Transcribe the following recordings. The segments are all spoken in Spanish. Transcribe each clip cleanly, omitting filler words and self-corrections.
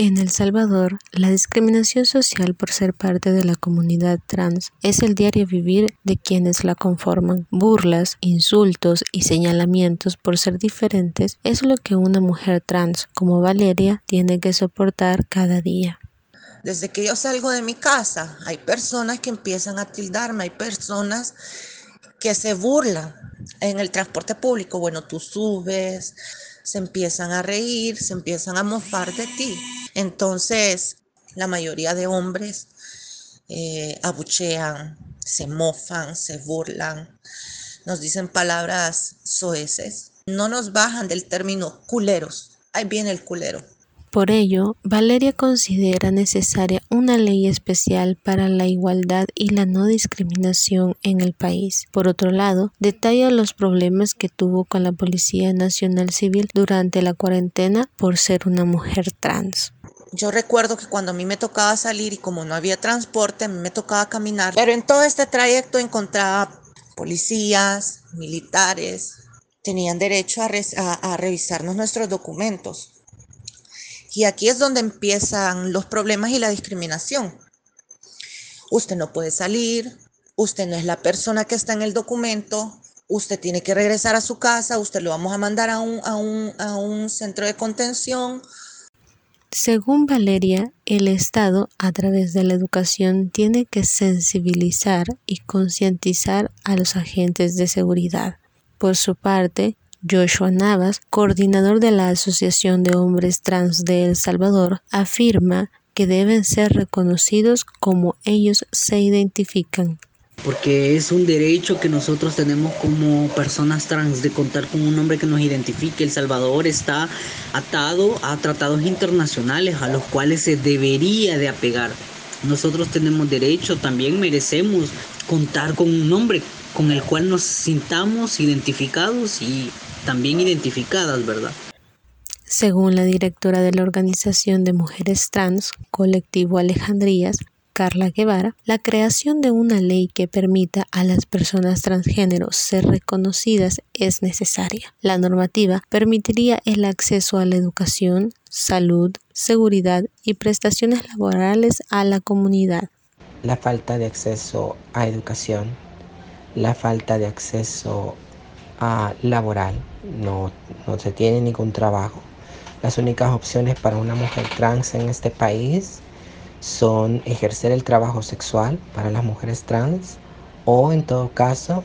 En El Salvador, la discriminación social por ser parte de la comunidad trans es el diario vivir de quienes la conforman. Burlas, insultos y señalamientos por ser diferentes es lo que una mujer trans como Valeria tiene que soportar cada día. Desde que yo salgo de mi casa, hay personas que empiezan a tildarme, hay personas que se burlan en el transporte público. Bueno, tú subes, se empiezan a reír, se empiezan a mofar de ti. Entonces, la mayoría de hombres abuchean, se mofan, se burlan, nos dicen palabras soeces. No nos bajan del término culeros. Ahí viene el culero. Por ello, Valeria considera necesaria una ley especial para la igualdad y la no discriminación en el país. Por otro lado, detalla los problemas que tuvo con la Policía Nacional Civil durante la cuarentena por ser una mujer trans. Yo recuerdo que cuando a mí me tocaba salir y como no había transporte, a mí me tocaba caminar. Pero en todo este trayecto encontraba policías, militares, tenían derecho a revisarnos nuestros documentos. Y aquí es donde empiezan los problemas y la discriminación. Usted no puede salir, usted no es la persona que está en el documento, usted tiene que regresar a su casa, usted lo vamos a mandar a un centro de contención. Según Valeria, el Estado, a través de la educación, tiene que sensibilizar y concientizar a los agentes de seguridad. Por su parte, Joshua Navas, coordinador de la Asociación de Hombres Trans de El Salvador, afirma que deben ser reconocidos como ellos se identifican. Porque es un derecho que nosotros tenemos como personas trans de contar con un nombre que nos identifique. El Salvador está atado a tratados internacionales a los cuales se debería de apegar. Nosotros tenemos derecho, también merecemos contar con un nombre con el cual nos sintamos identificados y también identificadas, ¿verdad? Según la directora de la Organización de Mujeres Trans, Colectivo Alejandrías, Carla Guevara, la creación de una ley que permita a las personas transgénero ser reconocidas es necesaria. La normativa permitiría el acceso a la educación, salud, seguridad y prestaciones laborales a la comunidad. La falta de acceso a educación, la falta de acceso a laboral, no se tiene ningún trabajo. Las únicas opciones para una mujer trans en este país son ejercer el trabajo sexual para las mujeres trans o en todo caso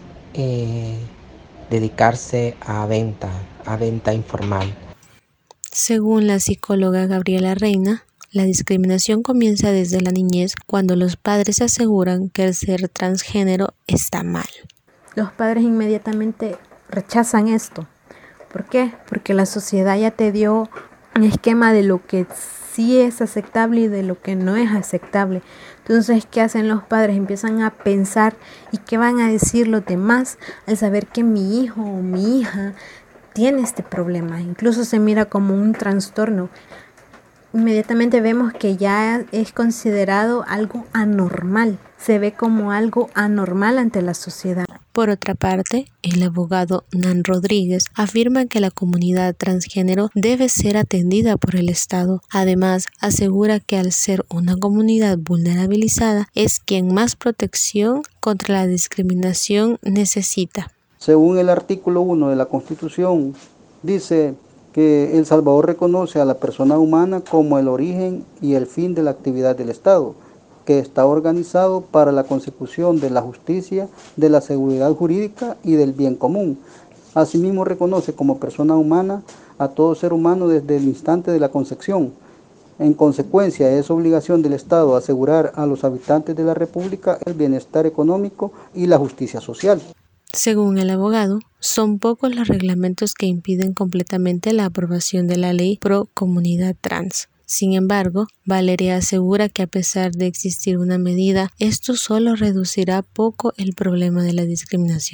dedicarse a venta informal. Según la psicóloga Gabriela Reina, la discriminación comienza desde la niñez cuando los padres aseguran que el ser transgénero está mal. Los padres inmediatamente rechazan esto. ¿Por qué? Porque la sociedad ya te dio un esquema de lo que sí es aceptable y de lo que no es aceptable. Entonces, ¿qué hacen los padres? Empiezan a pensar y qué van a decir los demás al saber que mi hijo o mi hija tiene este problema. Incluso se mira como un trastorno. Inmediatamente vemos que ya es considerado algo anormal. Se ve como algo anormal ante la sociedad. Por otra parte, el abogado Nan Rodríguez afirma que la comunidad transgénero debe ser atendida por el Estado. Además, asegura que al ser una comunidad vulnerabilizada es quien más protección contra la discriminación necesita. Según el artículo 1 de la Constitución, dice que El Salvador reconoce a la persona humana como el origen y el fin de la actividad del Estado, que está organizado para la consecución de la justicia, de la seguridad jurídica y del bien común. Asimismo reconoce como persona humana a todo ser humano desde el instante de la concepción. En consecuencia, es obligación del Estado asegurar a los habitantes de la República el bienestar económico y la justicia social. Según el abogado, son pocos los reglamentos que impiden completamente la aprobación de la ley pro comunidad trans. Sin embargo, Valeria asegura que a pesar de existir una medida, esto solo reducirá poco el problema de la discriminación.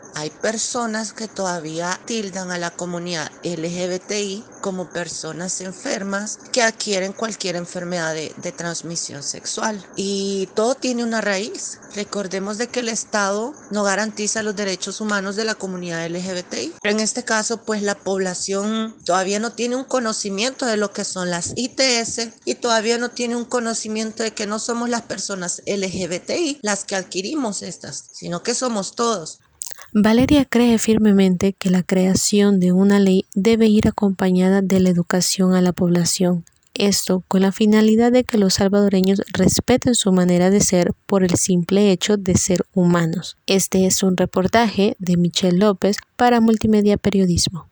hay personas que todavía tildan a la comunidad LGBTI como personas enfermas que adquieren cualquier enfermedad de transmisión sexual. Y todo tiene una raíz. Recordemos de que el Estado no garantiza los derechos humanos de la comunidad LGBTI. Pero en este caso, pues la población todavía no tiene un conocimiento de lo que son las ITS y todavía no tiene un conocimiento de que no somos las personas LGBTI las que adquirimos estas, sino que somos todos. Valeria cree firmemente que la creación de una ley debe ir acompañada de la educación a la población. Esto con la finalidad de que los salvadoreños respeten su manera de ser por el simple hecho de ser humanos. Este es un reportaje de Michelle López para Multimedia Periodismo.